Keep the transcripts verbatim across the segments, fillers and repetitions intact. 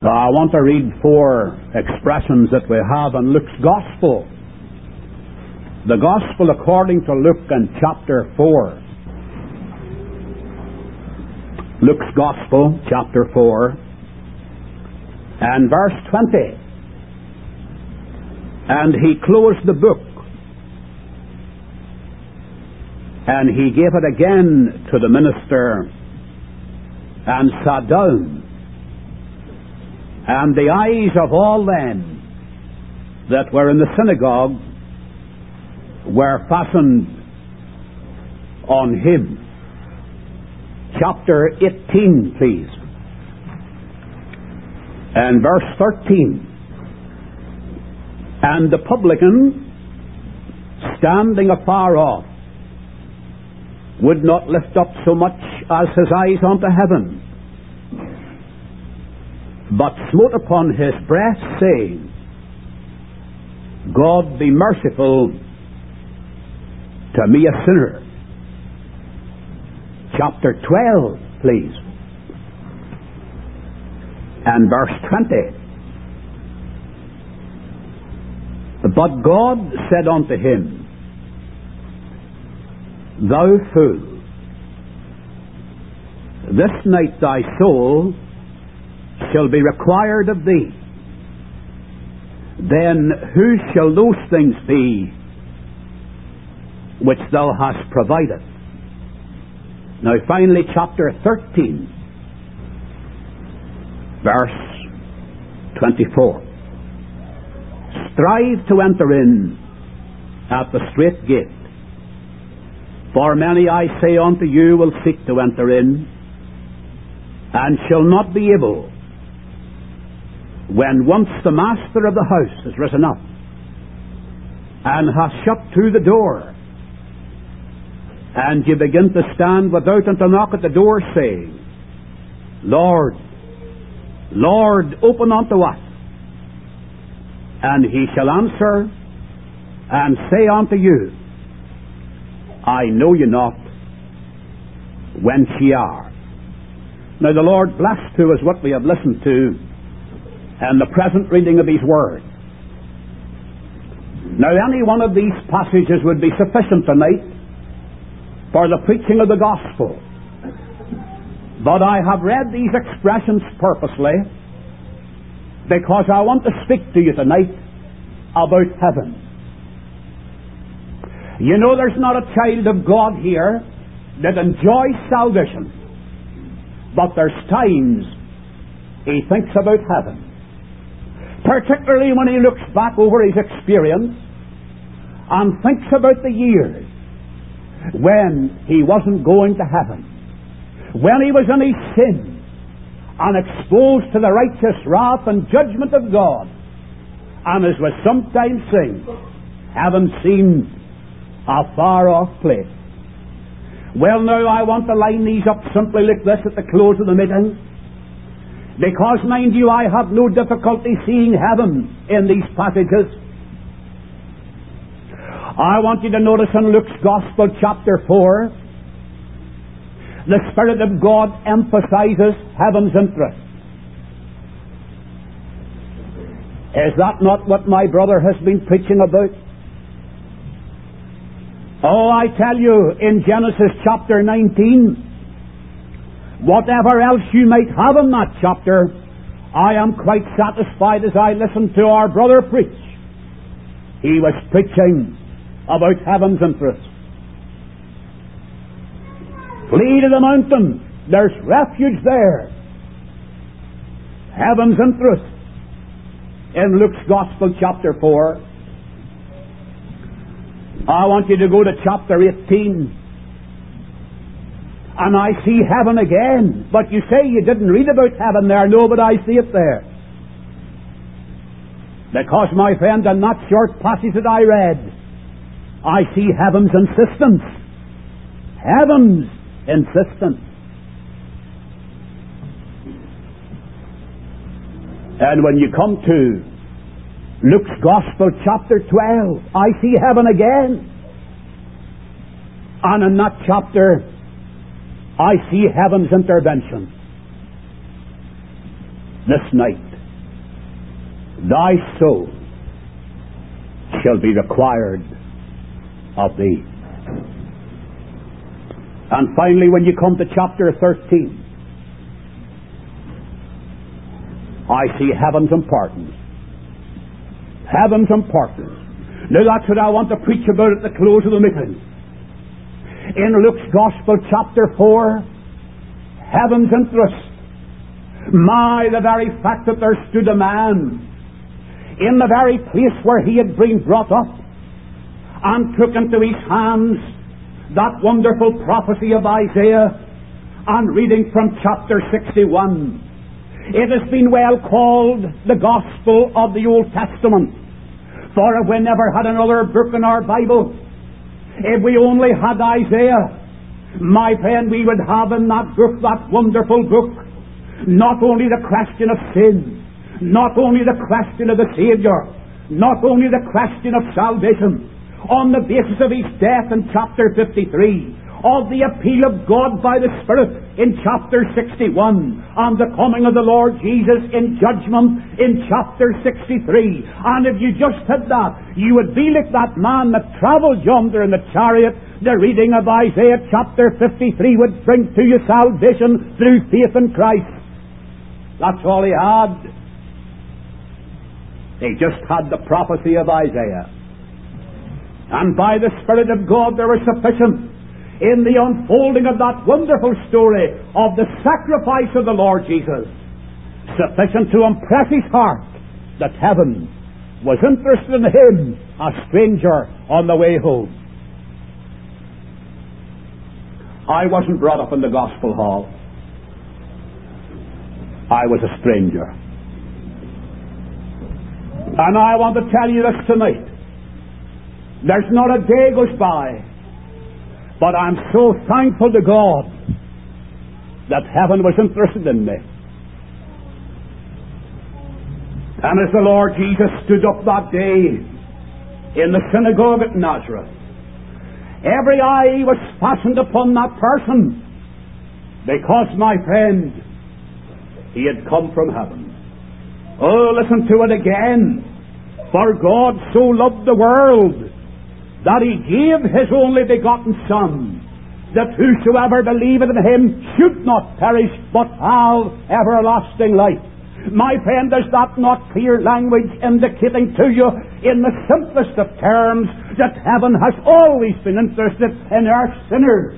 Now, I want to read four expressions that we have in Luke's Gospel. The Gospel according to Luke in chapter four. Luke's Gospel, chapter four, and verse twenty. And he closed the book, and he gave it again to the minister, and sat down. And the eyes of all them that were in the synagogue were fastened on him. Chapter eighteen, please. And verse thirteen. And the publican, standing afar off, would not lift up so much as his eyes unto heaven, but smote upon his breast, saying, God be merciful to me, a sinner. Chapter twelve, please. And verse twenty. But God said unto him, Thou fool, this night thy soul shall be required of thee. Then whose shall those things be which thou hast provided? Now finally, chapter thirteen, verse twenty-four. Strive to enter in at the strait gate, for many, I say unto you, will seek to enter in, and shall not be able, when once the master of the house has risen up, and has shut to the door, and you begin to stand without and to knock at the door, saying, Lord, Lord, open unto us. And he shall answer and say unto you, I know you not, whence ye are. Now the Lord bless to us what we have listened to and the present reading of His Word. Now any one of these passages would be sufficient tonight for the preaching of the Gospel. But I have read these expressions purposely because I want to speak to you tonight about heaven. You know, there's not a child of God here that enjoys salvation, but there's times he thinks about heaven. Particularly when he looks back over his experience and thinks about the years when he wasn't going to heaven, when he was in his sin and exposed to the righteous wrath and judgment of God, and as we sometimes sing, heaven seemed a far-off place. Well, now I want to line these up simply like this at the close of the meeting, because, mind you, I have no difficulty seeing heaven in these passages. I want you to notice in Luke's Gospel, chapter four, the Spirit of God emphasizes heaven's interest. Is that not what my brother has been preaching about? Oh, I tell you, in Genesis chapter nineteen, whatever else you might have in that chapter, I am quite satisfied as I listened to our brother preach. He was preaching about heaven's interest. Flee to the mountain. There's refuge there. Heaven's interest. In Luke's Gospel, chapter four. I want you to go to chapter eighteen. And I see heaven again. But you say you didn't read about heaven there. No, but I see it there. Because, my friend, in that short passage that I read, I see heaven's insistence. Heaven's insistence. And when you come to Luke's Gospel, chapter twelve, I see heaven again. And in that chapter, I see heaven's intervention. this night. thy soul shall be required of thee. And finally, when you come to chapter thirteen, I see heaven's importance. Heaven's importance. Now that's what I want to preach about at the close of the meeting. In Luke's Gospel, chapter four, heaven's interest. My, the very fact that there stood a man in the very place where he had been brought up and took into his hands that wonderful prophecy of Isaiah, and reading from chapter sixty-one. It has been well called the Gospel of the Old Testament. For if we never had another book in our Bible, if we only had Isaiah, my friend, we would have in that book, that wonderful book, not only the question of sin, not only the question of the Saviour, not only the question of salvation, on the basis of his death in chapter fifty-three, of the appeal of God by the Spirit in chapter sixty-one, and the coming of the Lord Jesus in judgment in chapter sixty-three. And if you just had that, you would be like that man that travelled yonder in the chariot. The reading of Isaiah chapter fifty-three would bring to you salvation through faith in Christ. That's all he had. He just had the prophecy of Isaiah. And by the Spirit of God there was sufficient in the unfolding of that wonderful story of the sacrifice of the Lord Jesus, sufficient to impress his heart that heaven was interested in him, a stranger on the way home. I wasn't brought up in the gospel hall. I was a stranger. And I want to tell you this tonight. There's not a day goes by, but I'm so thankful to God that heaven was interested in me. And as the Lord Jesus stood up that day in the synagogue at Nazareth, every eye was fastened upon that person, because, my friend, he had come from heaven. Oh, listen to it again. For God so loved the world that he gave his only begotten Son, that whosoever believeth in him should not perish, but have everlasting life. My friend, is that not clear language indicating to you in the simplest of terms that heaven has always been interested in our sinners?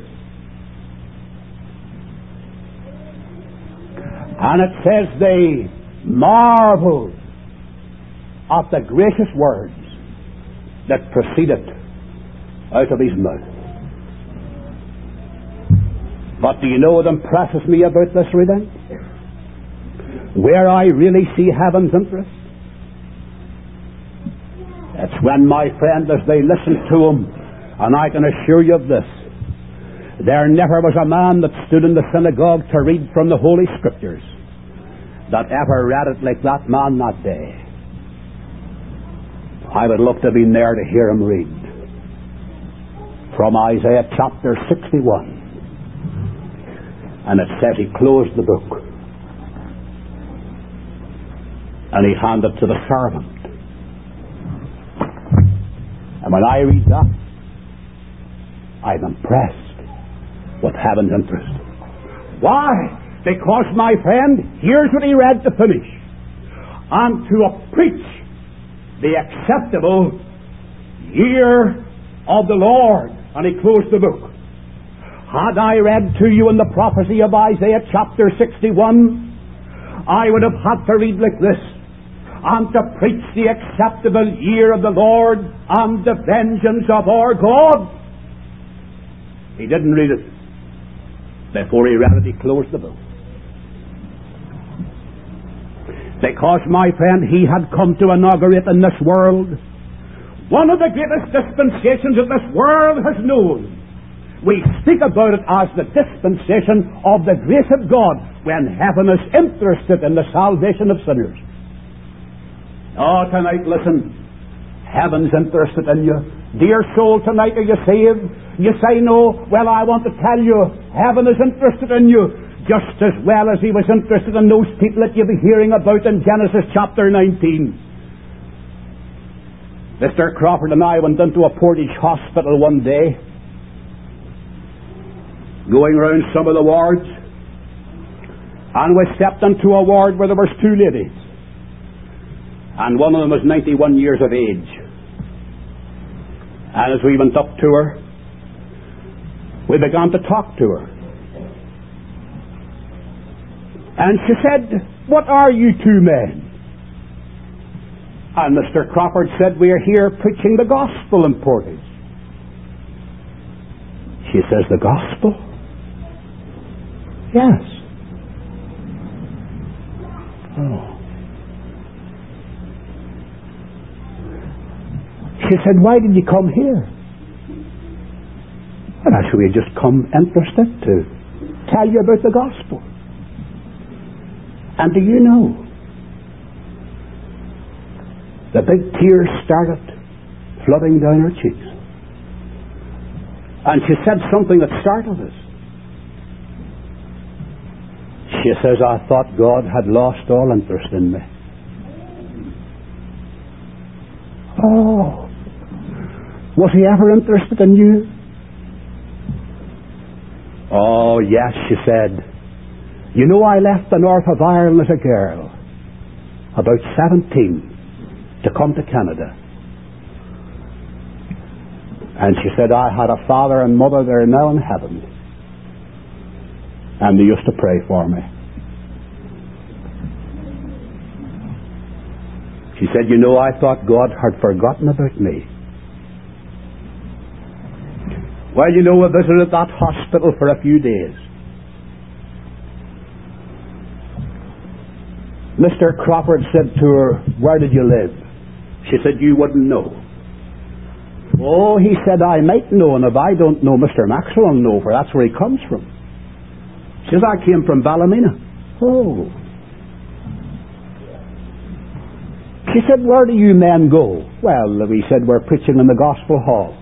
And it says they marveled at the gracious words that proceeded out of his mouth. But do you know what impresses me about this reading? Where I really see heaven's interest? It's when, my friend, as they listened to him, and I can assure you of this, there never was a man that stood in the synagogue to read from the Holy Scriptures that ever read it like that man that day. I would love to have been there to hear him read from Isaiah chapter sixty-one. And it says he closed the book and he handed it to the servant. And when I read that, I'm impressed with heaven's interest. Why? Because, my friend, here's what he read to finish. And to preach the acceptable year of the Lord. And he closed the book. Had I read to you in the prophecy of Isaiah chapter sixty-one, I would have had to read like this: and to preach the acceptable year of the Lord and the vengeance of our God. He didn't read it. Before he read it, he closed the book. Because, my friend, he had come to inaugurate in this world one of the greatest dispensations that this world has known. We speak about it as the dispensation of the grace of God, when heaven is interested in the salvation of sinners. Oh, tonight, listen. Heaven's interested in you. Dear soul, tonight, are you saved? You say no. Well, I want to tell you, heaven is interested in you just as well as he was interested in those people that you'll be hearing about in Genesis chapter nineteen. Mister Crawford and I went into a Portage hospital one day, going round some of the wards, and we stepped into a ward where there was two ladies, and one of them was ninety-one years of age. And as we went up to her, we began to talk to her. And she said, "What are you two men?" And Mister Crawford said, "We are here preaching the gospel in Portage." She says, "The gospel?" "Yes." Oh. She said, "Why did you come here?" And I said, "We just come interested to tell you about the gospel." And do you know, the big tears started flooding down her cheeks. And she said something that startled us. She says, "I thought God had lost all interest in me." Oh, was he ever interested in you? Oh, yes, she said. "You know, I left the north of Ireland as a girl, about seventeen, to come to Canada." And she said, "I had a father and mother there now in heaven, and they used to pray for me." She said, "You know, I thought God had forgotten about me." Well, you know, I visited that hospital for a few days. Mister Crawford said to her, "Where did you live?" She said, "You wouldn't know." "Oh," he said, "I might know, and if I don't know, Mister Maxwell will know, for that's where he comes from." She says, "I came from Ballymena." "Oh." She said, "Where do you men go?" "Well," he said, "we're preaching in the Gospel Hall."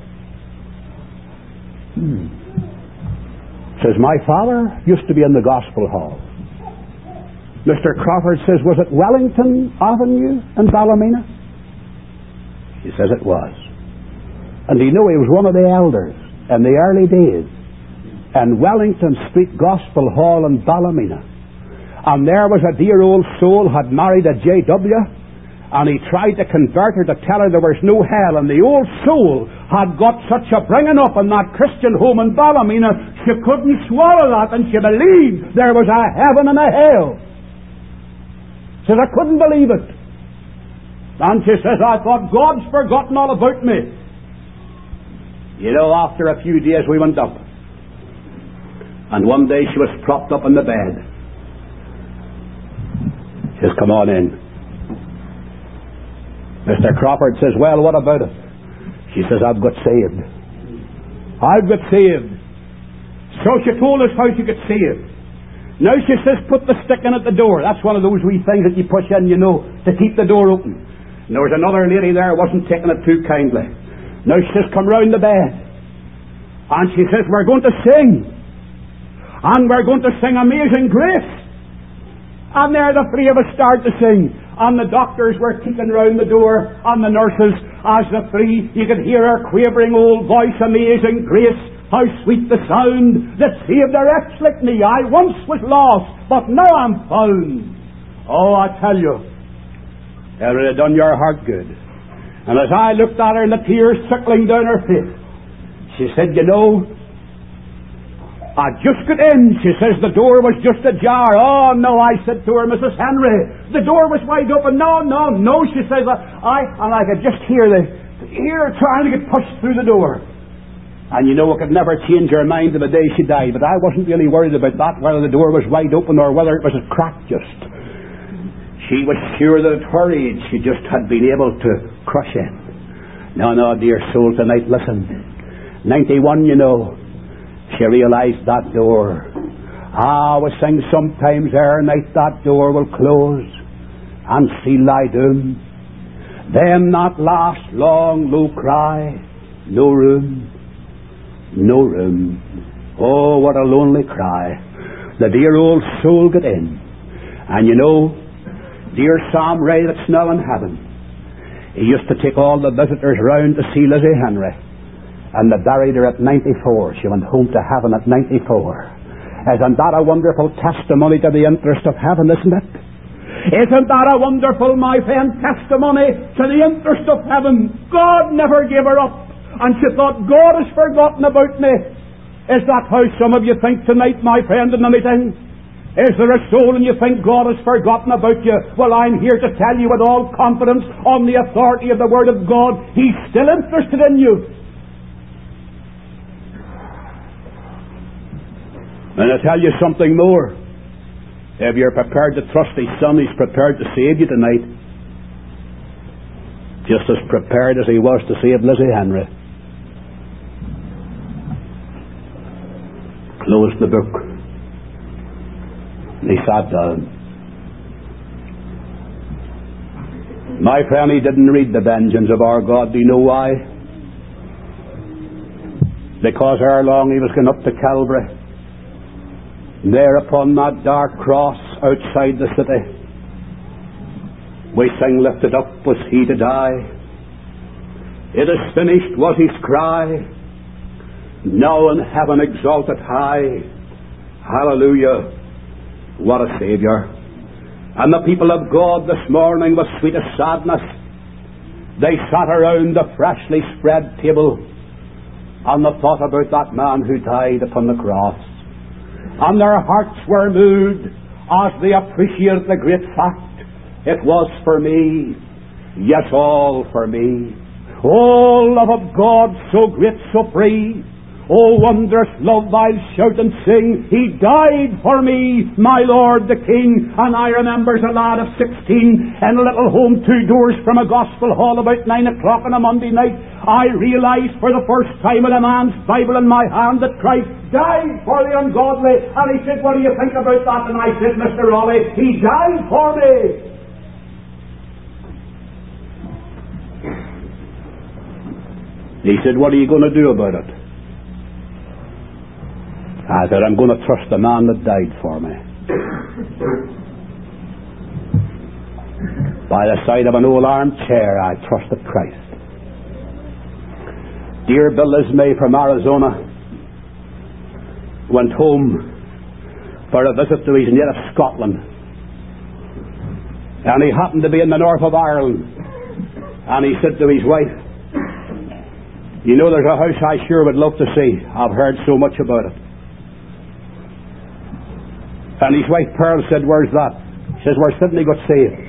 Hmm. Says, "My father used to be in the Gospel Hall." Mister Crawford says, "Was it Wellington Avenue in Ballymena?" He says it was. And you know, he was one of the elders in the early days in Wellington Street Gospel Hall in Ballymena. And there was a dear old soul had married a J W, and he tried to convert her to tell her there was no hell, and the old soul had got such a bringing up in that Christian home in Ballymena, she couldn't swallow that, and she believed there was a heaven and a hell. Says, "I couldn't believe it." And she says, "I thought God's forgotten all about me." You know, after a few days we went up, and one day she was propped up in the bed. She says, "Come on in." Mister Crawford says, "Well, what about it?" She says, "I've got saved. I've got saved." So she told us how she got saved. Now she says, "Put the stick in at the door." That's one of those wee things that you push in, you know, to keep the door open. And there was another lady there, wasn't taking it too kindly. Now she says, "Come round the bed." And she says, "We're going to sing. And we're going to sing Amazing Grace." And there the three of us started to sing. And the doctors were keeping round the door, and the nurses, as the three, you could hear her quavering old voice, "Amazing Grace, how sweet the sound that saved a wretch like me. I once was lost, but now I'm found." Oh, I tell you, it would have done your heart good. And as I looked at her and the tears trickling down her face, she said, "You know, I just got in." She says, "The door was just ajar." "Oh, no," I said to her, "Missus Henry, the door was wide open." "No, no, no," she says, I, and I could just hear the, hear her trying to get pushed through the door. And you know, I could never change her mind to the day she died, but I wasn't really worried about that, whether the door was wide open or whether it was a crack just. She was sure that at her age she just had been able to crush in. No, no, dear soul, tonight, listen. ninety-one, you know, she realized that door. Ah, we sing sometimes, ere night that door will close and seal thy doom. Them that last long low cry, no room, no room. Oh, what a lonely cry. The dear old soul got in. And you know, dear Sam Ray that's now in heaven, He used to take all the visitors round to see Lizzie Henry. And they buried her at ninety-four. She went home to heaven at ninety-four. Isn't that a wonderful testimony to the interest of heaven, isn't it? Isn't that a wonderful, my friend, testimony to the interest of heaven? God never gave her up. And she thought, God has forgotten about me. Is that how some of you think tonight, my friend, in the meeting? Is there a soul and you think God has forgotten about you? Well, I'm here to tell you with all confidence, on the authority of the Word of God, He's still interested in you. And I tell you something more. If you're prepared to trust His Son, He's prepared to save you tonight. Just as prepared as He was to save Lizzie Henry. Closed the book. He sat down. My friend, he didn't read the vengeance of our God. Do you know why? Because ere long he was going up to Calvary. There upon that dark cross outside the city, we sing, lifted up was He to die. It is finished was His cry. Now in heaven exalted high. Hallelujah. What a Saviour. And the people of God this morning, with sweetest sadness, they sat around the freshly spread table and they thought about that man who died upon the cross. And their hearts were moved as they appreciated the great fact. It was for me. Yes, all for me. Oh, love of God, so great, so free. Oh, wondrous love, I'll shout and sing. He died for me, my Lord the King. And I remember as a lad of sixteen in a little home two doors from a gospel hall about nine o'clock on a Monday night, I realized for the first time with a man's Bible in my hand that Christ died for the ungodly. And he said, what do you think about that? And I said, Mister Raleigh, He died for me. He said, what are you going to do about it? I said, I'm going to trust the man that died for me. By the side of an old armchair, I trusted Christ. Dear Bill Ismay from Arizona went home for a visit to his native Scotland. And he happened to be in the north of Ireland. And he said to his wife, you know, there's a house I sure would love to see. I've heard so much about it. And his wife Pearl said, where's that? She says, where Sidney got saved.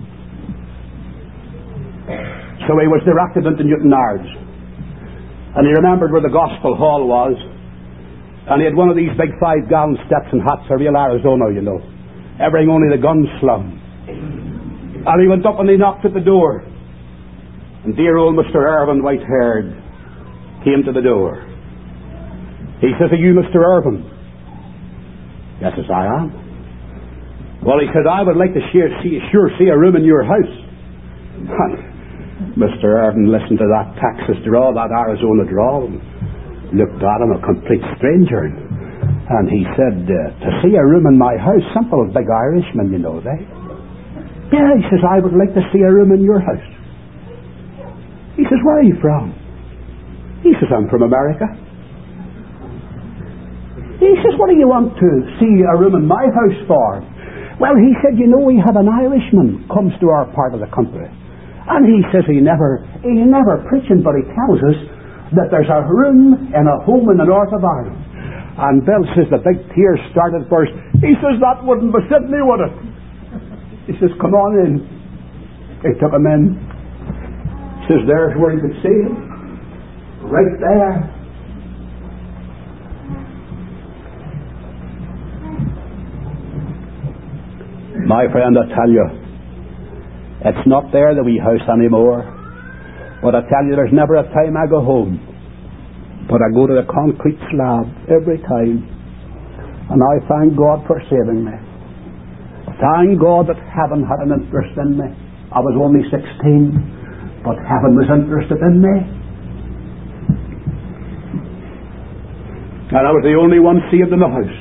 So he was directed into Newtownards. And he remembered where the gospel hall was. And he had one of these big five-gallon steps and hats, a real Arizona, you know. Everything only the gun slung. And he went up and he knocked at the door. And dear old Mister Irvin, white-haired, came to the door. He says, are you Mister Irvin? Yes, as I am. Well, he said, I would like to share, see, sure see a room in your house. Mister Irvin listened to that Texas drawl, that Arizona drawl, and looked at him, a complete stranger. And he said, uh, to see a room in my house, simple big Irishman, you know, they. Yeah, he says, I would like to see a room in your house. He says, where are you from? He says, I'm from America. He says, what do you want to see a room in my house for? Well, he said, you know, we have an Irishman comes to our part of the country. And he says he never, he's never preaching, but he tells us that there's a room in a home in the north of Ireland. And Bill says the big tears started burst. He says, that wouldn't be Sidney, would it? He says, come on in. He took him in. He says, there's where he could see him. Right there. My friend, I tell you, it's not there the wee house anymore. But I tell you, there's never a time I go home but I go to the concrete slab every time. And I thank God for saving me. Thank God that heaven had an interest in me. I was only sixteen, but heaven was interested in me. And I was the only one saved in the house.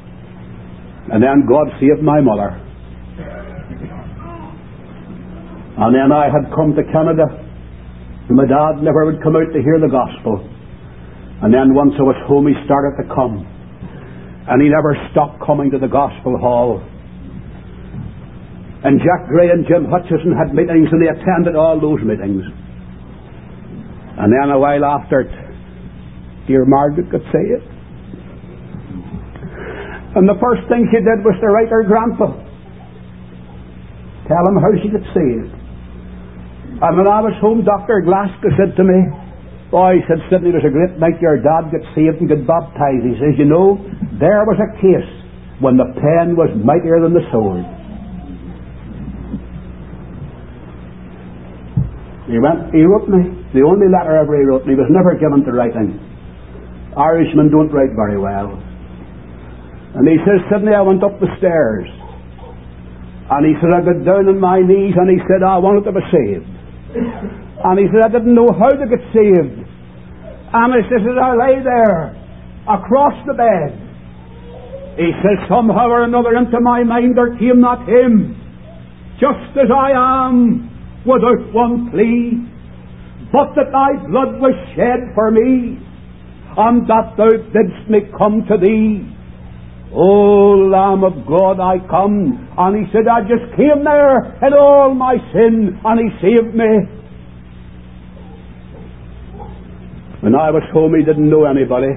And then God saved my mother. And then I had come to Canada. My dad never would come out to hear the gospel. And then once I was home, he started to come. And he never stopped coming to the gospel hall. And Jack Gray and Jim Hutchison had meetings, and they attended all those meetings. And then a while after, dear Margaret could say it. And the first thing she did was to write her grandpa. Tell him how she got saved. And when I was home, Doctor Glasgow said to me, oh, he said, Sidney, it was a great night your dad got saved and got baptized. He says, you know, there was a case when the pen was mightier than the sword. He went, he wrote me. The only letter ever he wrote me was never given to writing. Irishmen don't write very well. And he says, Sidney, I went up the stairs. And he said, I got down on my knees, and he said, I wanted to be saved. And he said, I didn't know how to get saved. And he says, as I lay there, across the bed, he says, somehow or another into my mind there came that hymn, just as I am, without one plea, but that thy blood was shed for me, and that thou didst me come to thee. O Lamb of God, I come. And he said, I just came there in all my sin, and he saved me. When I was home, he didn't know anybody.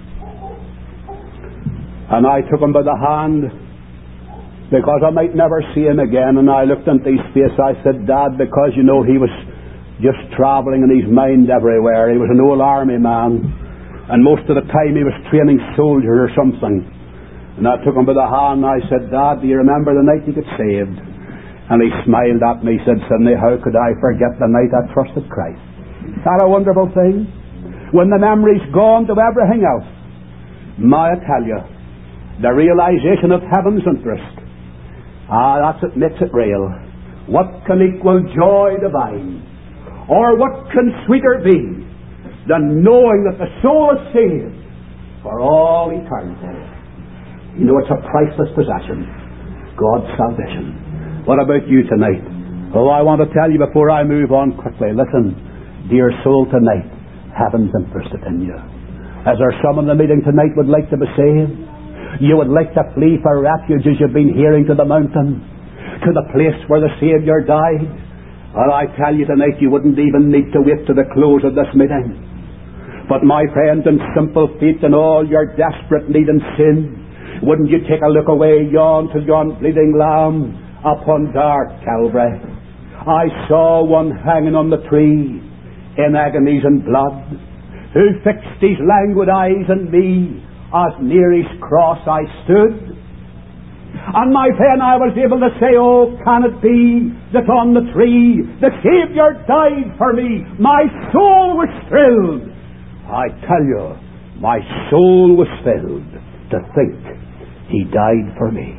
And I took him by the hand, because I might never see him again. And I looked into his face. I said, Dad, because you know he was just travelling in his mind everywhere. He was an old army man, and most of the time he was training soldiers or something. And I took him by the hand and I said, Dad, do you remember the night you got saved? And he smiled at me. He said, Sidney, how could I forget the night I trusted Christ? Is that a wonderful thing? When the memory's gone to everything else. My, I tell you, the realization of heaven's interest, ah, that's what makes it real. What can equal joy divine? Or what can sweeter be than knowing that the soul is saved for all eternity? You know, it's a priceless possession. God's salvation. What about you tonight? Oh, I want to tell you before I move on quickly. Listen, dear soul, tonight, heaven's interested in you. As there some in the meeting tonight would like to be saved, you would like to flee for refuge as you've been hearing to the mountain, to the place where the Saviour died. Well, I tell you tonight, you wouldn't even need to wait to the close of this meeting. But my friend, in simple faith and all your desperate need and sin, wouldn't you take a look away yon to yon bleeding Lamb upon dark Calvary? I saw one hanging on the tree in agonies and blood, who fixed his languid eyes on me as near his cross I stood. And my friend, I was able to say, oh, can it be that on the tree the Saviour died for me? My soul was thrilled. I tell you, my soul was filled to think He died for me.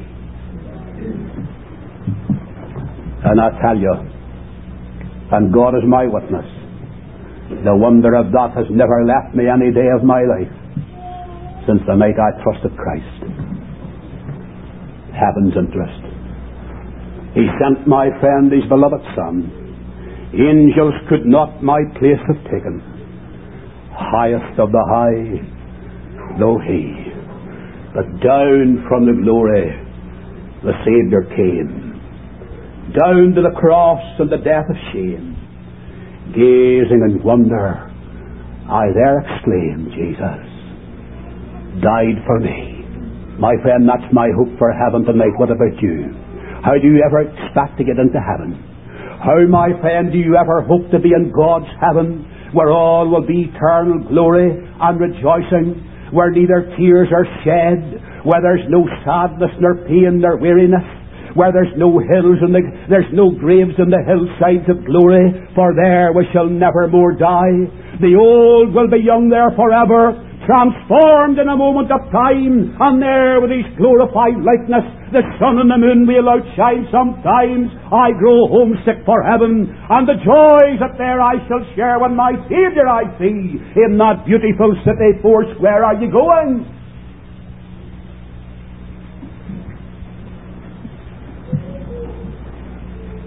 And I tell you, and God is my witness, the wonder of that has never left me any day of my life since the night I trusted Christ. Heaven's interest. He sent my friend, his beloved Son. Angels could not my place have taken. Highest of the high, though He. But down from the glory the Saviour came, down to the cross and the death of shame. Gazing in wonder, I there exclaimed, Jesus died for me. My friend, that's my hope for heaven tonight. What about you? How do you ever expect to get into heaven? How, my friend, do you ever hope to be in God's heaven, where all will be eternal glory and rejoicing, where neither tears are shed, where there's no sadness nor pain nor weariness, where there's no hills and the, there's no graves in the hillsides of glory, for there we shall never more die. The old will be young there forever, transformed in a moment of time, and there with his glorified likeness, the sun and the moon will outshine sometimes. I grow homesick for heaven, and the joys that there I shall share when my Saviour I see in that beautiful city four square. Are you going?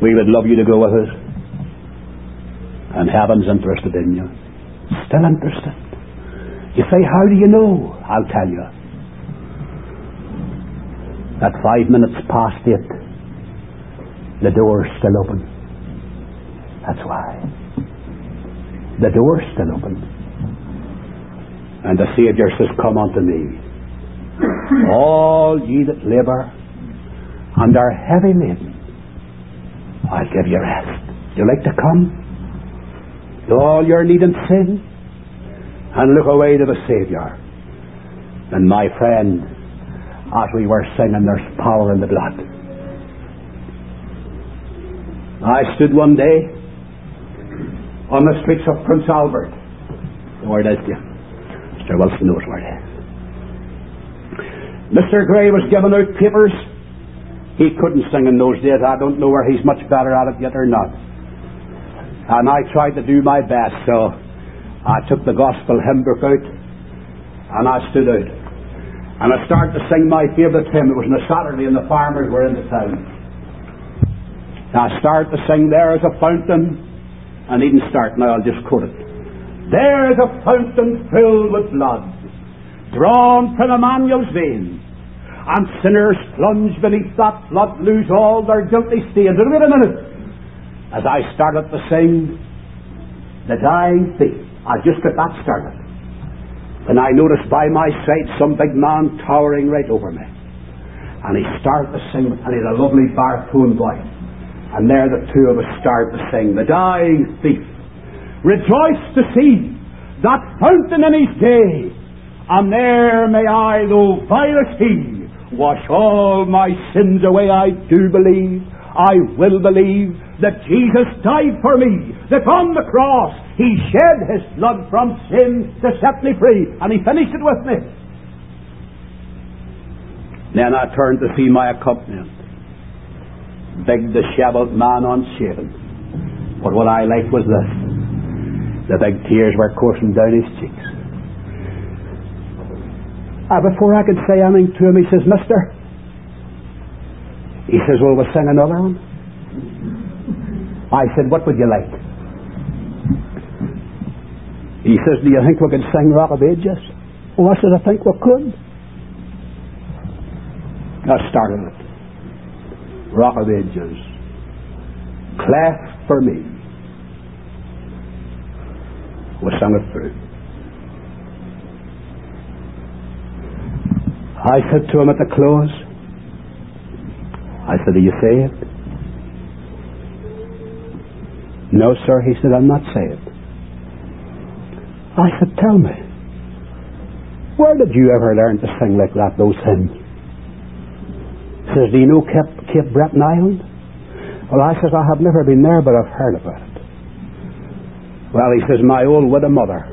We would love you to go with us. And heaven's interested in you. Still interested. You say, how do you know? I'll tell you. At five minutes past eight, the door's still open. That's why. The door's still open. And the Saviour says, come unto me, all ye that labour and are heavy laden, I'll give you rest. Do you like to come? All your need and sin, and look away to the Saviour. And my friend, as we were singing, there's power in the blood. I stood one day on the streets of Prince Albert. Where it is, dear? Mister Wilson knows where it is. Mister Gray was giving out papers. He couldn't sing in those days. I don't know where he's much better at it yet or not. And I tried to do my best, so I took the gospel hymn book out and I stood out. And I started to sing my favourite hymn. It was on a Saturday and the farmers were in the town. And I started to sing, there is a fountain. I needn't start now, I'll just quote it. There is a fountain filled with blood, drawn from Emmanuel's vein, and sinners plunge beneath that flood lose all their guilty stains. And wait a minute. As I started to sing, the dying thief, I just got that started. And I noticed by my side some big man towering right over me. And he started to sing, and he had a lovely baritone voice. And there the two of us started to sing, the dying thief, rejoice to see that fountain in his day, and there may I, though vile as he, wash all my sins away. I do believe, I will believe, that Jesus died for me, that on the cross he shed his blood from sin to set me free, and he finished it with me. Then I turned to see my accompaniment. Big dishevelled man, unshaven. But what I liked was this. The big tears were coursing down his cheeks. Ah, before I could say anything to him, he says, Mister, he says, well, we'll sing another one. I said, what would you like? He says, do you think we could sing Rock of Ages? Oh, I said, I think we could. I started it. Rock of Ages, cleft for me. We sang it through. I said to him at the close, I said, are you saved? No, sir. He said, I'm not saved. I said, tell me, where did you ever learn to sing like that, those hymns? He says, do you know Cape, Cape Breton Island? Well, I said, I have never been there, but I've heard about it. Well, he says, my old widow mother,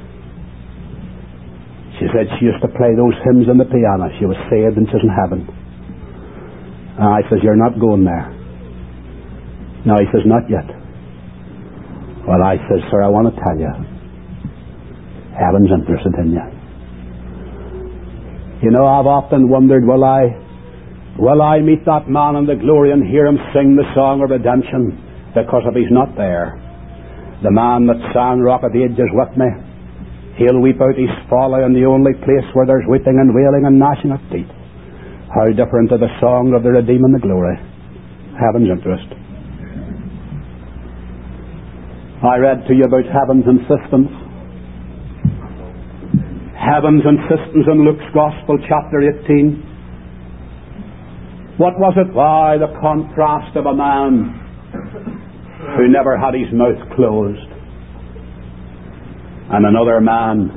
she said she used to play those hymns on the piano. She was saved and she's in heaven. And I says, you're not going there. No, he says, not yet. Well, I says, sir, I want to tell you, heaven's interested in you. You know, I've often wondered, will I, will I meet that man in the glory and hear him sing the song of redemption? Because if he's not there, the man that sang Rock of Ages with me, he'll weep out his folly in the only place where there's weeping and wailing and gnashing of teeth. How different to the song of the redeeming the glory. Heaven's interest. I read to you about heaven's insistence. Heaven's insistence in Luke's Gospel, chapter eighteen. What was it? Why, the contrast of a man who never had his mouth closed, and another man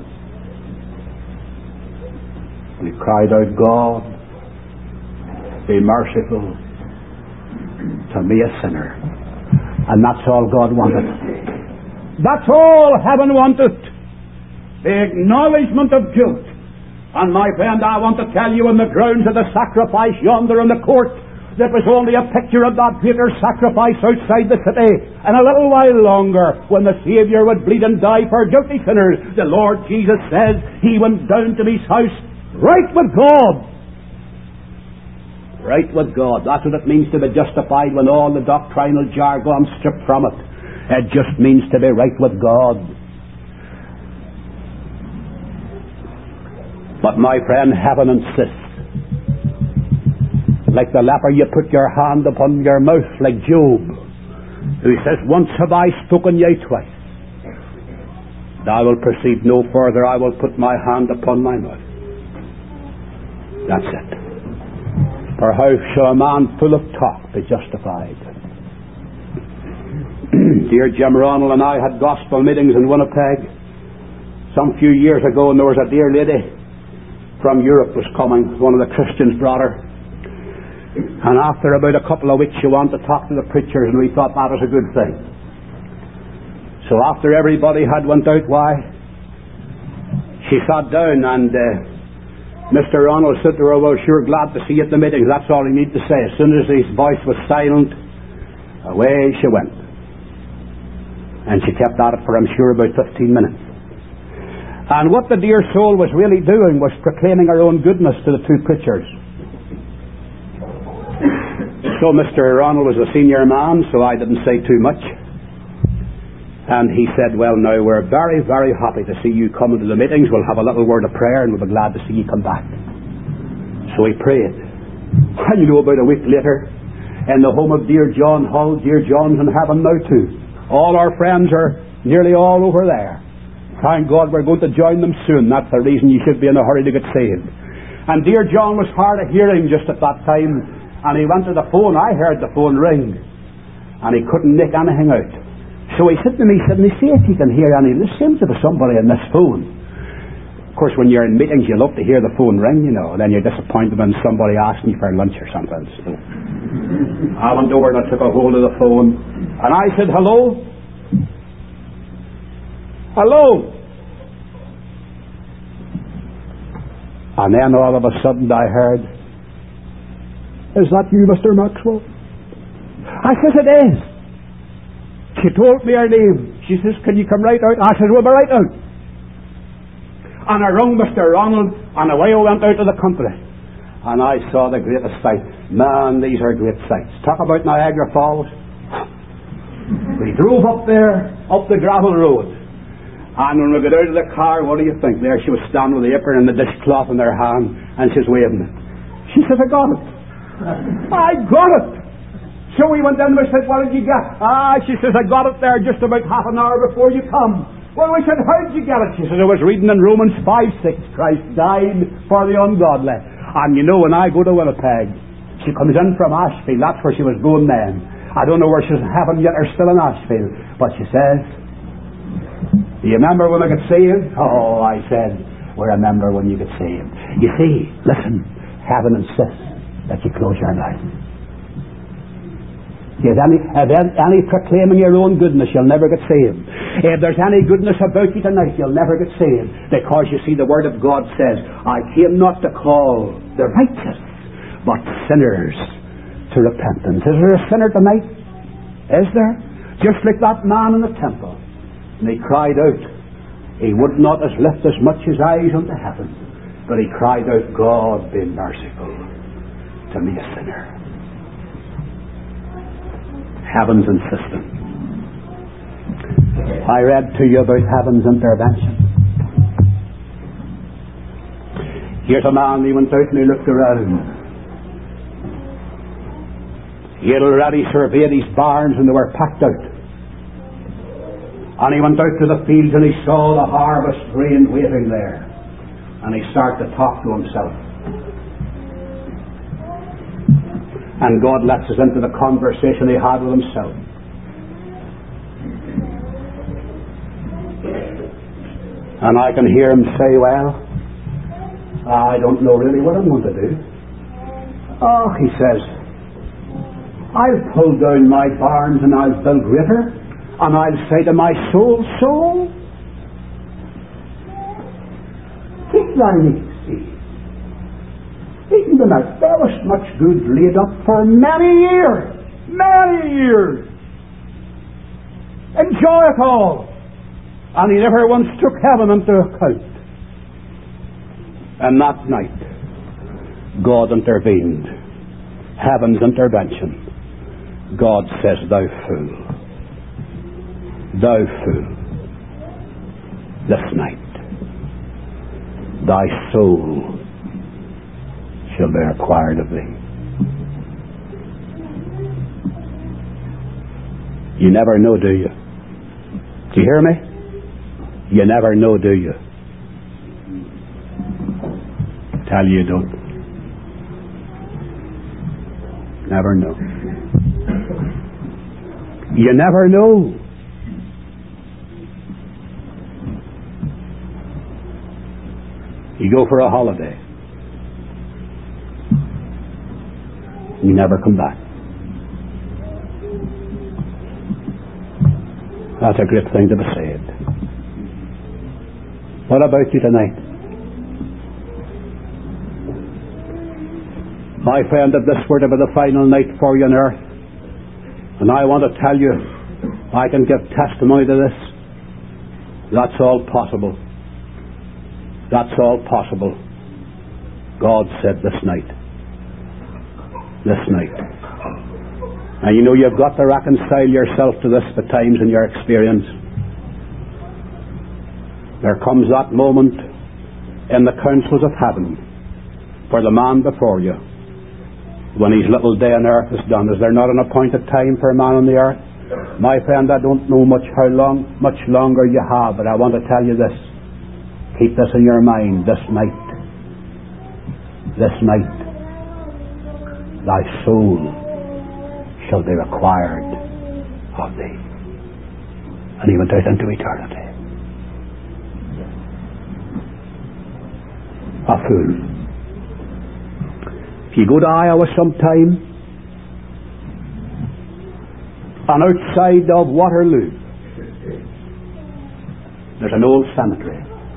who cried out, God, be merciful to me, a sinner. And that's all God wanted. That's all heaven wanted. The acknowledgement of guilt. And my friend, I want to tell you, on the grounds of the sacrifice yonder in the court, that was only a picture of that greater sacrifice outside the city. And a little while longer, when the Saviour would bleed and die for guilty sinners, the Lord Jesus says he went down to his house right with God. Right with God. That's what it means to be justified, when all the doctrinal jargon stripped from it. It just means to be right with God. But my friend, heaven insists. Like the leper, you put your hand upon your mouth, like Job, who says, once have I spoken, yea twice. Thou wilt proceed no further, I will put my hand upon my mouth. That's it. For how shall a man full of talk be justified? Dear Jim Ronald and I had gospel meetings in Winnipeg some few years ago, and there was a dear lady from Europe was coming. One of the Christians brought her. And after about a couple of weeks she wanted to talk to the preachers, and we thought that was a good thing. So after everybody had went out, why, she sat down, and uh, Mister Ronald said to her, well, sure, glad to see you at the meetings. That's all he needed to say. As soon as his voice was silent, away she went. And she kept at it for, I'm sure, about fifteen minutes. And what the dear soul was really doing was proclaiming her own goodness to the two preachers. So Mister Ronald was a senior man, so I didn't say too much. And he said, well, now, we're very, very happy to see you coming to the meetings. We'll have a little word of prayer, and we'll be glad to see you come back. So he prayed. And you know, about a week later, in the home of dear John Hull, dear John's in heaven now too. All our friends are nearly all over there. Thank God we're going to join them soon. That's the reason you should be in a hurry to get saved. And dear John was hard of hearing just at that time, and he went to the phone. I heard the phone ring, and he couldn't make anything out. So he said to me, he said, see if you can hear any. There seems to be somebody on this phone. Of course, when you're in meetings, you love to hear the phone ring, you know, and then you're disappointed when somebody asks you for lunch or something. So I went over and I took a hold of the phone, and I said, hello? Hello? And then all of a sudden I heard, is that you, Mister Maxwell? I says, it is. She told me her name. She says, can you come right out? I says, we'll be right out. And I rung Mister Ronald, and away I went out to the country. And I saw the greatest sight. Man, these are great sights. Talk about Niagara Falls. We drove up there, up the gravel road. And when we got out of the car, what do you think? There she was standing with the apron and the dishcloth in her hand, and she's waving it. She says, I got it. I got it. So we went down and we said, what did you get? Ah, she says, I got it there just about half an hour before you come. Well, we said, how did you get it? She says, I was reading in Romans five six, Christ died for the ungodly. And you know, when I go to Winnipeg, she comes in from Ashfield. That's where she was going then. I don't know where she's in heaven yet or still in Ashfield. But she says, do you remember when I got saved? Oh, I said, we remember when you got saved. You see, listen, heaven insists that you close your mouth. If any, if any proclaiming your own goodness, you'll never get saved. If there's any goodness about you tonight, you'll never get saved. Because you see, the Word of God says, I came not to call the righteous, but sinners to repentance. Is there a sinner tonight? Is there? Just like that man in the temple. And he cried out. He would not as lift as much his eyes unto heaven, but he cried out, God be merciful to me a sinner. Heaven's insistent. I read to you about heaven's intervention. Here's a man, he went out and he looked around. He had already surveyed his barns and they were packed out. And he went out to the fields and he saw the harvest grain waiting there. And he started to talk to himself. And God lets us into the conversation he had with himself. And I can hear him say, well, I don't know really what I'm going to do. Oh, he says, I'll pull down my barns and I'll build greater, and I'll say to my soul, soul, keep thy meat. Eating them out. There was much good laid up for many years. Many years. Enjoy it all. And he never once took heaven into account. And that night, God intervened. heaven's intervention, God says, thou fool, thou fool, this night thy soul shall be required of thee. You never know, do you? Do you hear me? You never know, do you? Tell you you don't. Never know. You never know. You go for a holiday. You never come back. That's a great thing to be saved. What about you tonight? My friend, if this were to be the final night for you on earth, and I want to tell you, I can give testimony to this, that's all possible. That's all possible. God said this night. This night. And you know, you've got to reconcile yourself to this at times in your experience. There comes that moment in the councils of heaven for the man before you, when his little day on earth is done. Is there not an appointed time for a man on the earth? My friend, I don't know much how long, much longer you have, but I want to tell you this. Keep this in your mind. This night, this night, thy soul shall be required of thee. And he went out into eternity. A fool. If you go to Iowa sometime, and outside of Waterloo, there's an old cemetery.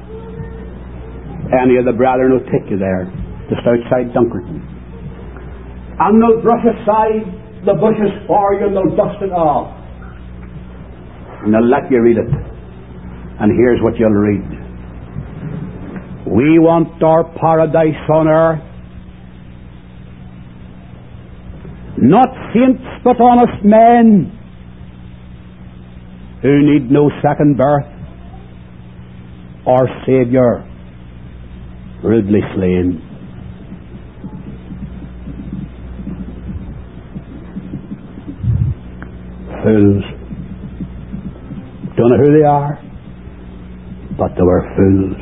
Any of the brethren will take you there, just outside Dunkerton. And they'll brush aside the bushes for you, and they'll dust it off. And they'll let you read it. And here's what you'll read. We want our paradise on earth, not saints but honest men, who need no second birth or Saviour rudely slain. Fools. Don't know who they are, but they were fools.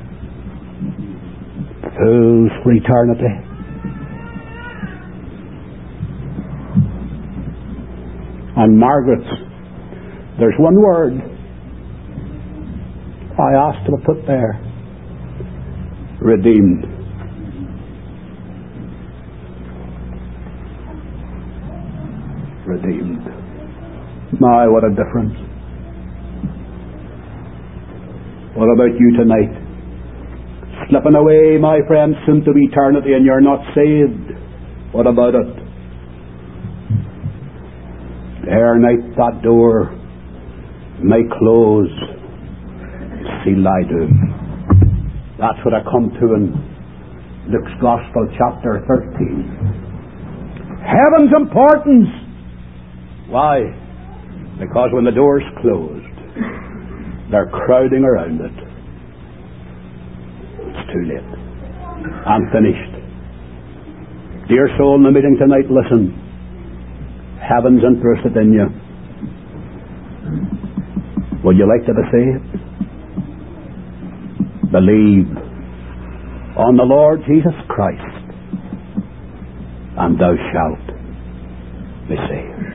Fools for eternity. And Margaret's, there's one word I asked to put there. Redeemed. Redeemed. My, what a difference. What about you tonight? Slipping away, my friend, soon to eternity, and you're not saved. What about it? Ere night that door may close, seal I do. That's what I come to in Luke's Gospel, chapter thirteen. Heaven's importance. Why? Because when the door's closed, they're crowding around it. It's too late. I'm finished. Dear soul in the meeting tonight, listen. Heaven's interested in you. Would you like to be saved? Believe on the Lord Jesus Christ, and thou shalt be saved.